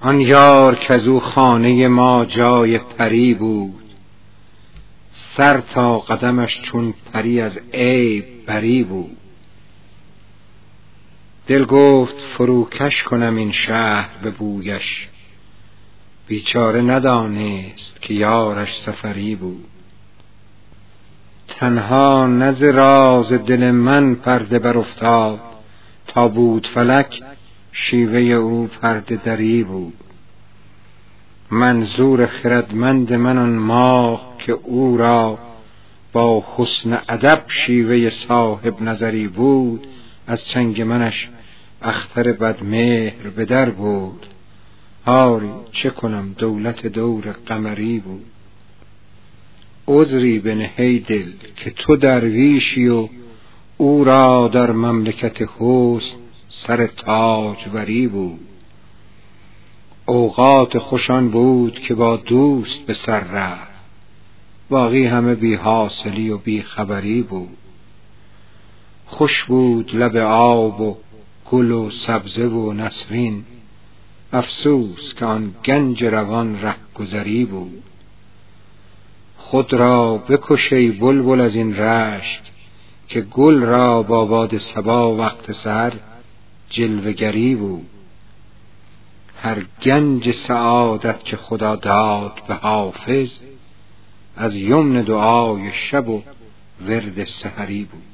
آن یار کزو خانه ما جای پری بود، سر تا قدمش چون پری از عیب بری بود. دل گفت فروکش کنم این شهر به بویش، بیچاره ندانست که یارش سفری بود. تنها نه ز راز دل من پرده برافتاد، تا بود فلک شیوه او پرده دری بود. منظور خردمند من آن ماه که او را با حسن ادب شیوه صاحب نظری بود، از چنگ منش اختر بدمهر به در بود. آری چه کنم دولت دور قمری بود. عذری بنه ای دل که تو درویشی و او را در مملکت حسن سر تاجوری بود. اوقات خوشان بود که با دوست به سر رفت، باقی همه بی حاصلی و بی خبری بود. خوش بود لب آب و گل و سبزه و نسرین، افسوس که آن گنج روان رهگذری بود. خود را بکش ای بلبل از این رشک، که گل را با باد صبا وقت سحر جلوه گری بود. هر گنج سعادت که خدا داد به حافظ، از یمن دعای شب و ورد سحری بود.